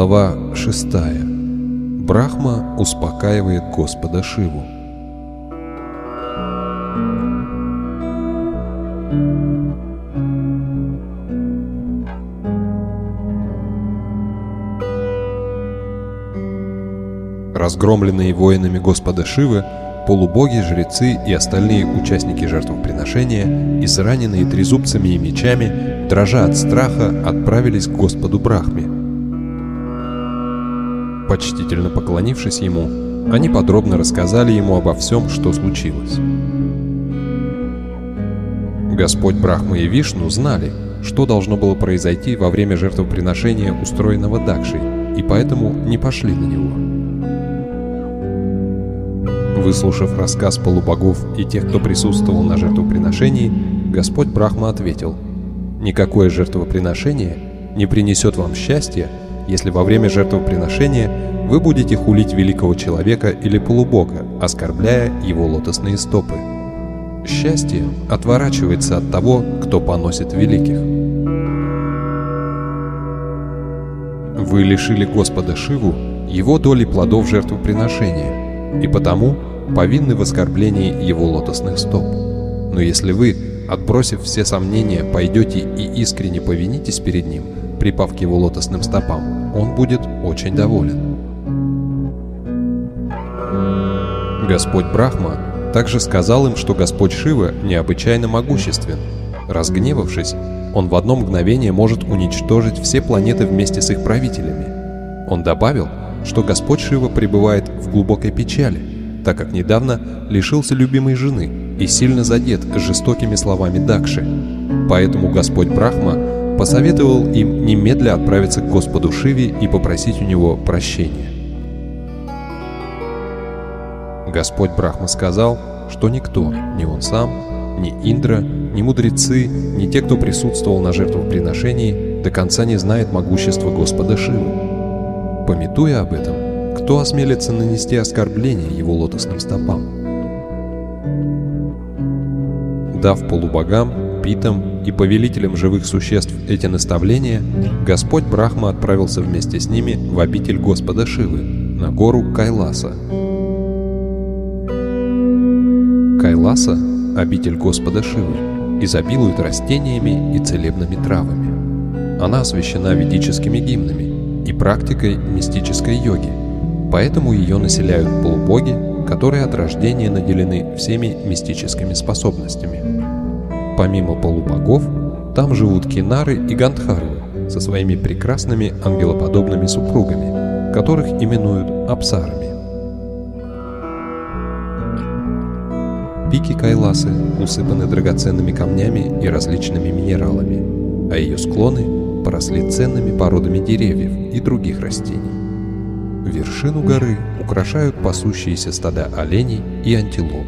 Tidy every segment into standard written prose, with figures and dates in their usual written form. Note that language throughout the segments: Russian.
Глава 6. Брахма успокаивает Господа Шиву. Разгромленные воинами Господа Шивы, полубоги, жрецы и остальные участники жертвоприношения, израненные трезубцами и мечами, дрожа от страха, отправились к Господу Брахме. Почтительно поклонившись ему, они подробно рассказали ему обо всем, что случилось. Господь Брахма и Вишну знали, что должно было произойти во время жертвоприношения, устроенного Дакшей, и поэтому не пошли на него. Выслушав рассказ полубогов и тех, кто присутствовал на жертвоприношении, Господь Брахма ответил: «Никакое жертвоприношение не принесет вам счастья, если во время жертвоприношения вы будете хулить великого человека или полубога, оскорбляя его лотосные стопы. Счастье отворачивается от того, кто поносит великих». Вы лишили Господа Шиву его доли плодов жертвоприношения, и потому повинны в оскорблении его лотосных стоп. Но если вы, отбросив все сомнения, пойдете и искренне повинитесь перед ним, припав к его лотосным стопам, он будет очень доволен. Господь Брахма также сказал им, что Господь Шива необычайно могуществен. Разгневавшись, он в одно мгновение может уничтожить все планеты вместе с их правителями. Он добавил, что Господь Шива пребывает в глубокой печали, так как недавно лишился любимой жены и сильно задет жестокими словами Дакши. Поэтому Господь Брахма посоветовал им немедля отправиться к Господу Шиве и попросить у него прощения. Господь Брахма сказал, что никто, ни он сам, ни Индра, ни мудрецы, ни те, кто присутствовал на жертвоприношении, до конца не знает могущества Господа Шивы. Памятуя об этом, кто осмелится нанести оскорбление его лотосным стопам? Дав полубогам, питам и повелителям живых существ эти наставления, Господь Брахма отправился вместе с ними в обитель Господа Шивы, на гору Кайласа. Кайласа, обитель Господа Шивы, изобилует растениями и целебными травами. Она освящена ведическими гимнами и практикой мистической йоги, поэтому ее населяют полубоги, которые от рождения наделены всеми мистическими способностями. Помимо полубогов, там живут кинары и гандхарвы со своими прекрасными ангелоподобными супругами, которых именуют апсарами. Пики Кайласы усыпаны драгоценными камнями и различными минералами, а ее склоны поросли ценными породами деревьев и других растений. Вершину горы украшают пасущиеся стада оленей и антилоп.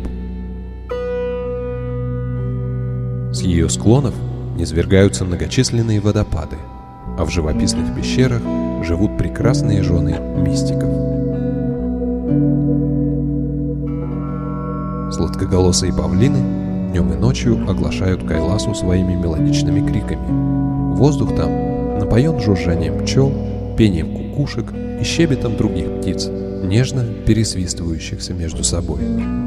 С ее склонов низвергаются многочисленные водопады, а в живописных пещерах живут прекрасные жены мистиков. Сладкоголосые павлины днем и ночью оглашают Кайласу своими мелодичными криками. Воздух там напоен жужжанием пчел, пением кукушек и щебетом других птиц, нежно пересвистывающихся между собой.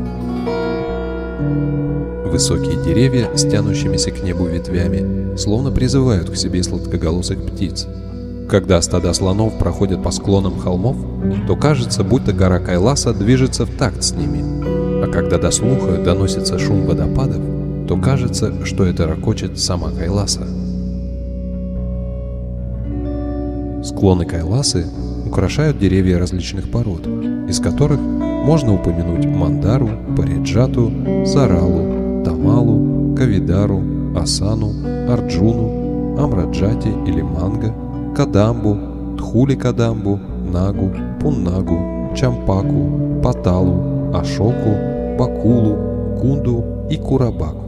Высокие деревья с тянущимися к небу ветвями словно призывают к себе сладкоголосых птиц. Когда стада слонов проходят по склонам холмов, то кажется, будто гора Кайласа движется в такт с ними, а когда до слуха доносится шум водопадов, то кажется, что это рокочет сама Кайласа. Склоны Кайласы украшают деревья различных пород, из которых можно упомянуть мандару, париджату, саралу, тамалу, кавидару, асану, арджуну, амраджати или манго, кадамбу, тхули-кадамбу, нагу, пуннагу, чампаку, паталу, ашоку, бакулу, кунду и курабаку.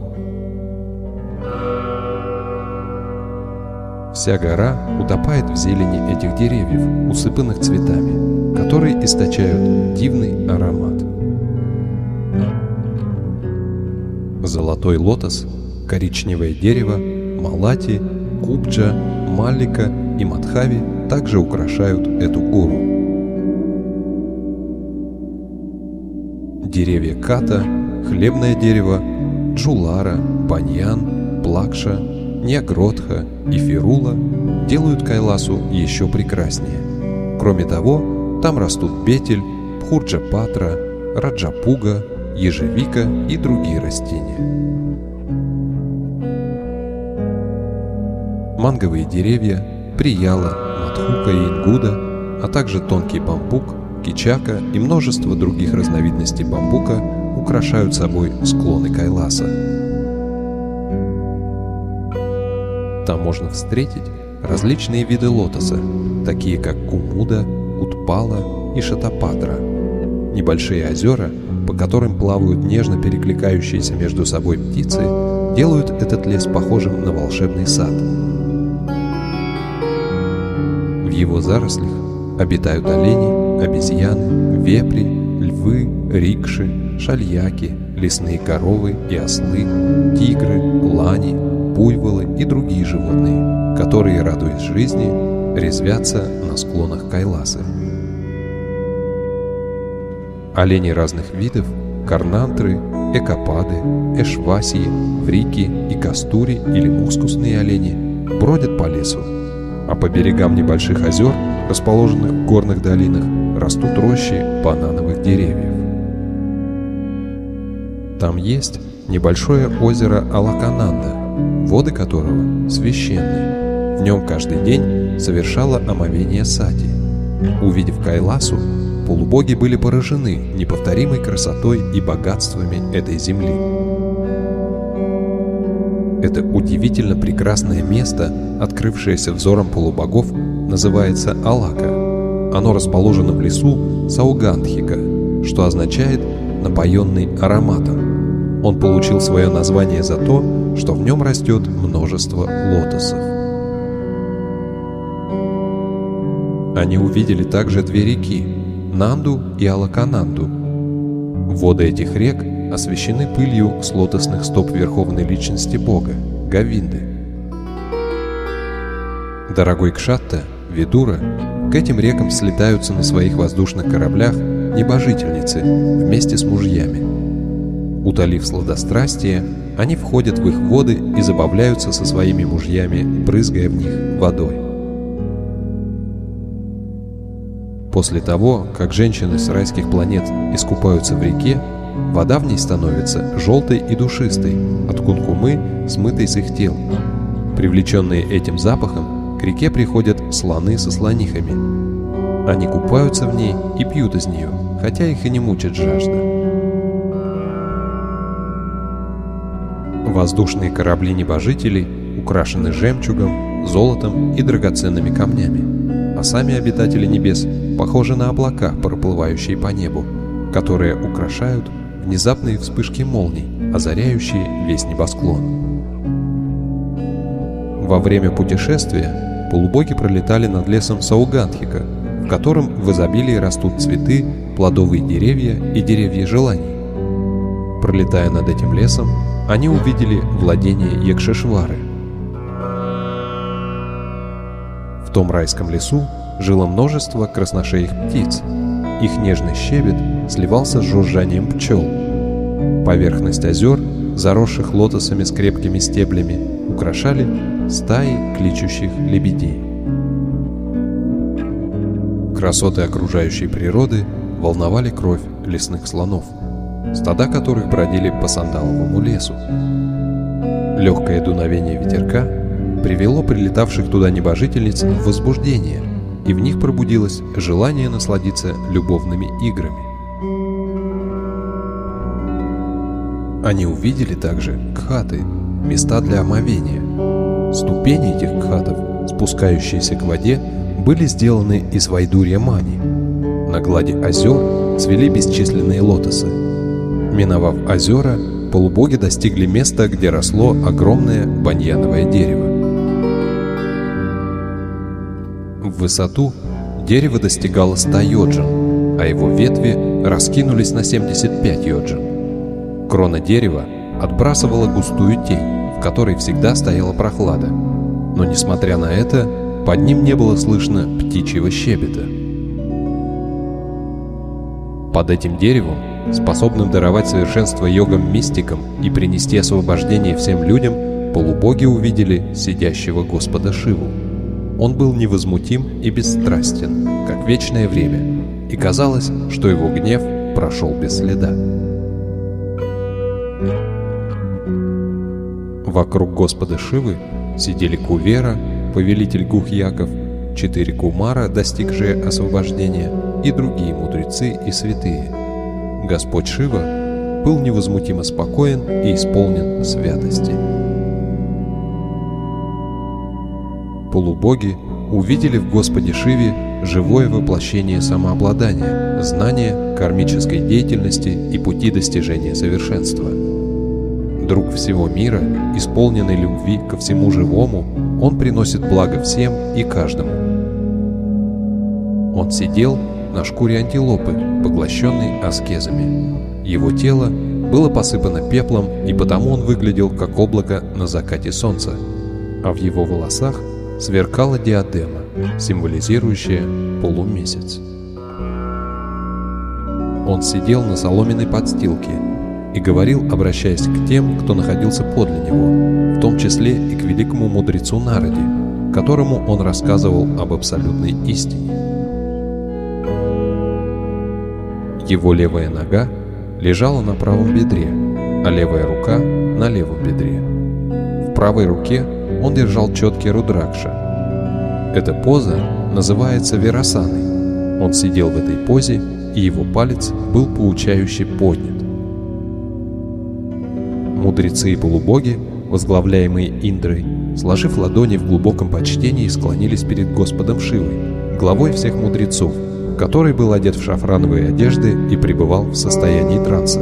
Вся гора утопает в зелени этих деревьев, усыпанных цветами, которые источают дивный аромат. Золотой лотос, коричневое дерево, малати, кубджа, малика и мадхави также украшают эту гору. Деревья ката, хлебное дерево, джулара, баньян, плакша, нягродха и фирула делают Кайласу еще прекраснее. Кроме того, там растут бетель, пхурджа-патра, раджапуга, ежевика и другие растения. Манговые деревья, прияла, мадхука и ингуда, а также тонкий бамбук, кичака и множество других разновидностей бамбука украшают собой склоны Кайласа. Там можно встретить различные виды лотоса, такие как кумуда, утпала и шатапатра, небольшие озера, по которым плавают нежно перекликающиеся между собой птицы, делают этот лес похожим на волшебный сад. В его зарослях обитают олени, обезьяны, вепри, львы, рикши, шальяки, лесные коровы и ослы, тигры, лани, буйволы и другие животные, которые, радуясь жизни, резвятся на склонах Кайласы. Олени разных видов, карнантры, экопады, эшвасии, врики и кастури или мускусные олени бродят по лесу, а по берегам небольших озер, расположенных в горных долинах, растут рощи банановых деревьев. Там есть небольшое озеро Алакананда, воды которого священны. В нем каждый день совершало омовение сати. Увидев Кайласу, полубоги были поражены неповторимой красотой и богатствами этой земли. Это удивительно прекрасное место, открывшееся взором полубогов, называется Алака. Оно расположено в лесу Саугандхика, что означает «напоенный ароматом». Он получил свое название за то, что в нем растет множество лотосов. Они увидели также две реки – Нанду и Алакананду. Воды этих рек освящены пылью с лотосных стоп Верховной Личности Бога – Говинды. Дорогой Кшатта, Видура, к этим рекам слетаются на своих воздушных кораблях небожительницы вместе с мужьями. Утолив сладострастие, они входят в их воды и забавляются со своими мужьями, брызгая в них водой. После того, как женщины с райских планет искупаются в реке, вода в ней становится желтой и душистой, от кункумы, смытой с их тел. Привлеченные этим запахом, к реке приходят слоны со слонихами. Они купаются в ней и пьют из нее, хотя их и не мучит жажда. Воздушные корабли небожителей украшены жемчугом, золотом и драгоценными камнями, а сами обитатели небес похожи на облака, проплывающие по небу, которые украшают внезапные вспышки молний, озаряющие весь небосклон. Во время путешествия полубоги пролетали над лесом Саугандхика, в котором в изобилии растут цветы, плодовые деревья и деревья желаний. Пролетая над этим лесом, они увидели владение Якшешвары. В том райском лесу жило множество красношеих птиц. Их нежный щебет сливался с жужжанием пчел. Поверхность озер, заросших лотосами с крепкими стеблями, украшали стаи кличущих лебедей. Красоты окружающей природы волновали кровь лесных слонов, стада которых бродили по сандаловому лесу. Легкое дуновение ветерка привело прилетавших туда небожительниц в возбуждение, и в них пробудилось желание насладиться любовными играми. Они увидели также кхаты, места для омовения. Ступени этих кхатов, спускающиеся к воде, были сделаны из вайдурья мани. На глади озер цвели бесчисленные лотосы. Миновав озера, полубоги достигли места, где росло огромное баньяновое дерево. В высоту дерево достигало 100 йоджин, а его ветви раскинулись на 75 йоджин. Крона дерева отбрасывала густую тень, в которой всегда стояла прохлада. Но, несмотря на это, под ним не было слышно птичьего щебета. Под этим деревом, способным даровать совершенство йогам-мистикам и принести освобождение всем людям, полубоги увидели сидящего Господа Шиву. Он был невозмутим и бесстрастен, как вечное время, и казалось, что его гнев прошел без следа. Вокруг Господа Шивы сидели Кувера, повелитель Гухьяков, 4 кумара, достигшие освобождения, и другие мудрецы и святые. Господь Шива был невозмутимо спокоен и исполнен святости. Полубоги увидели в Господе Шиве живое воплощение самообладания, знания, кармической деятельности и пути достижения совершенства. Друг всего мира, исполненный любви ко всему живому, он приносит благо всем и каждому. Он сидел на шкуре антилопы, поглощенной аскезами. Его тело было посыпано пеплом, и потому он выглядел как облако на закате солнца, а в его волосах сверкала диадема, символизирующая полумесяц. Он сидел на соломенной подстилке и говорил, обращаясь к тем, кто находился подле него, в том числе и к великому мудрецу Нараде, которому он рассказывал об абсолютной истине. Его левая нога лежала на правом бедре, а левая рука на левом бедре. В правой руке он держал четкий рудракша. Эта поза называется вирасаной. Он сидел в этой позе, и его палец был поучающе поднят. Мудрецы и полубоги, возглавляемые Индрой, сложив ладони в глубоком почтении, склонились перед Господом Шивой, главой всех мудрецов, который был одет в шафрановые одежды и пребывал в состоянии транса.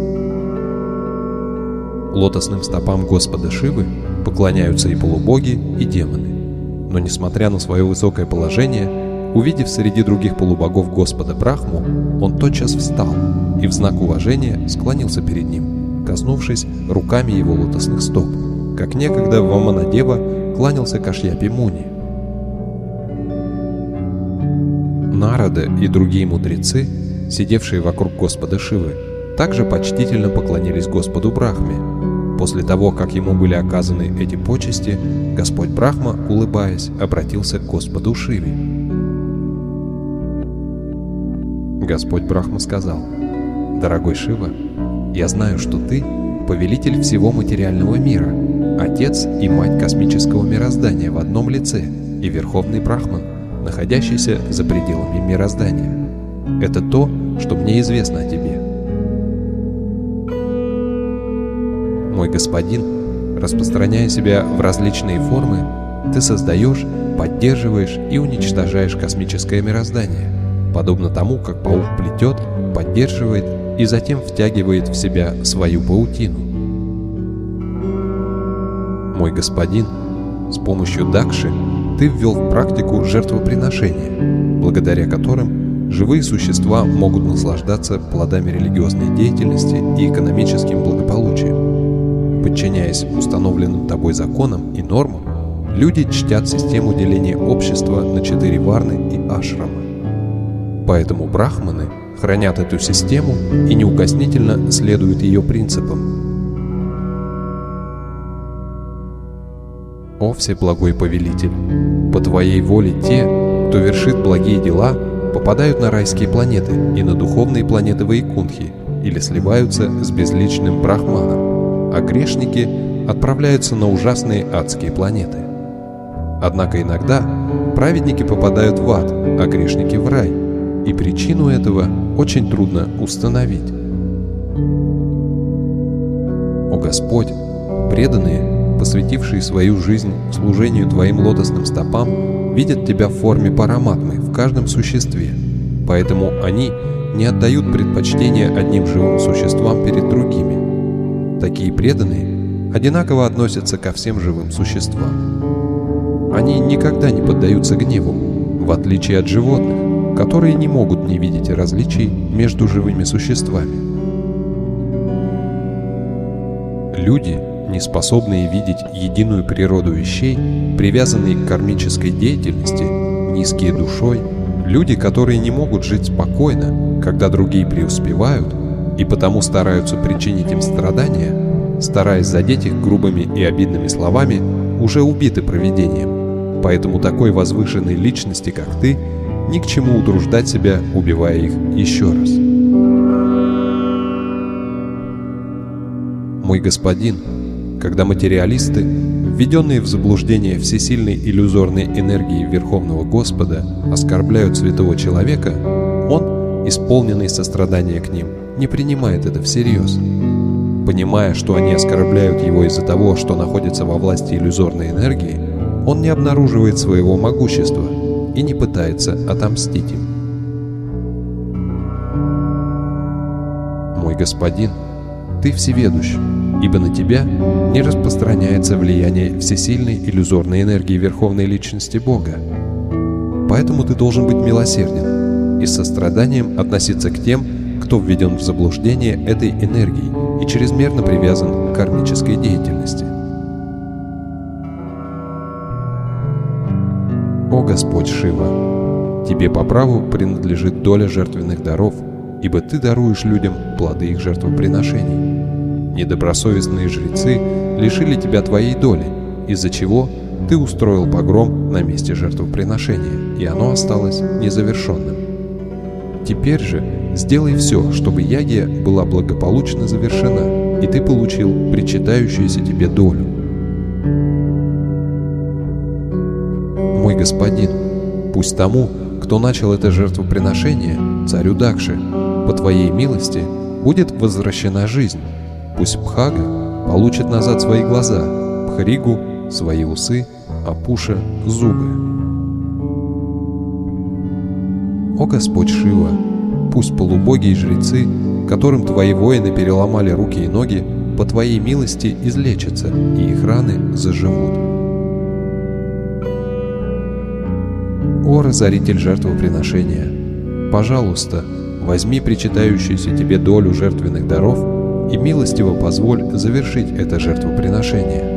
Лотосным стопам Господа Шивы поклоняются и полубоги, и демоны. Но, несмотря на свое высокое положение, увидев среди других полубогов Господа Брахму, он тотчас встал и в знак уважения склонился перед ним, коснувшись руками его лотосных стоп, как некогда Ваманадева кланялся Кашьяпи Муни. Нарада и другие мудрецы, сидевшие вокруг Господа Шивы, также почтительно поклонились Господу Брахме. После того, как ему были оказаны эти почести, Господь Брахма, улыбаясь, обратился к Господу Шиве. Господь Брахма сказал: «Дорогой Шива, я знаю, что ты — повелитель всего материального мира, отец и мать космического мироздания в одном лице и верховный Брахман, находящийся за пределами мироздания. Это то, что мне известно о тебе. Мой господин, распространяя себя в различные формы, ты создаешь, поддерживаешь и уничтожаешь космическое мироздание, подобно тому, как паук плетет, поддерживает и затем втягивает в себя свою паутину. Мой господин, с помощью Дакши ты ввел в практику жертвоприношения, благодаря которым живые существа могут наслаждаться плодами религиозной деятельности и экономическим благополучием. Подчиняясь установленным тобой законам и нормам, люди чтят систему деления общества на 4 варны и ашрамы. Поэтому брахманы хранят эту систему и неукоснительно следуют ее принципам. О Всеблагой Повелитель, по Твоей воле те, кто вершит благие дела, попадают на райские планеты и на духовные планеты Вайкунтхи или сливаются с безличным Брахманом, а грешники отправляются на ужасные адские планеты. Однако иногда праведники попадают в ад, а грешники в рай, и причину этого очень трудно установить. О Господь, преданные, посвятившие свою жизнь служению Твоим лотосным стопам, видят Тебя в форме параматмы в каждом существе, поэтому они не отдают предпочтения одним живым существам перед другими. Такие преданные одинаково относятся ко всем живым существам. Они никогда не поддаются гневу, в отличие от животных, которые не могут не видеть различий между живыми существами. Люди не способные видеть единую природу вещей, привязанные к кармической деятельности, низкие душой, люди, которые не могут жить спокойно, когда другие преуспевают, и потому стараются причинить им страдания, стараясь задеть их грубыми и обидными словами, уже убиты провидением. Поэтому такой возвышенной личности, как ты, ни к чему утруждать себя, убивая их еще раз. Мой господин, когда материалисты, введенные в заблуждение всесильной иллюзорной энергией Верховного Господа, оскорбляют святого человека, он, исполненный сострадания к ним, не принимает это всерьез. Понимая, что они оскорбляют его из-за того, что находится во власти иллюзорной энергии, он не обнаруживает своего могущества и не пытается отомстить им. Мой господин, ты всеведущ, ибо на тебя не распространяется влияние всесильной иллюзорной энергии Верховной Личности Бога. Поэтому ты должен быть милосерден и с состраданием относиться к тем, кто введен в заблуждение этой энергией и чрезмерно привязан к кармической деятельности. О Господь Шива, тебе по праву принадлежит доля жертвенных даров, ибо ты даруешь людям плоды их жертвоприношений. Недобросовестные жрецы лишили тебя твоей доли, из-за чего ты устроил погром на месте жертвоприношения, и оно осталось незавершенным. Теперь же сделай все, чтобы ягья была благополучно завершена, и ты получил причитающуюся тебе долю. Мой господин, пусть тому, кто начал это жертвоприношение, царю Дакши, по твоей милости будет возвращена жизнь. Пусть Бхага получит назад свои глаза, Бхригу — свои усы, а Пуша — зубы. О Господь Шива, пусть полубоги и жрецы, которым твои воины переломали руки и ноги, по твоей милости излечатся, и их раны заживут. О разоритель жертвоприношения, пожалуйста, возьми причитающуюся тебе долю жертвенных даров и милостиво позволь завершить это жертвоприношение.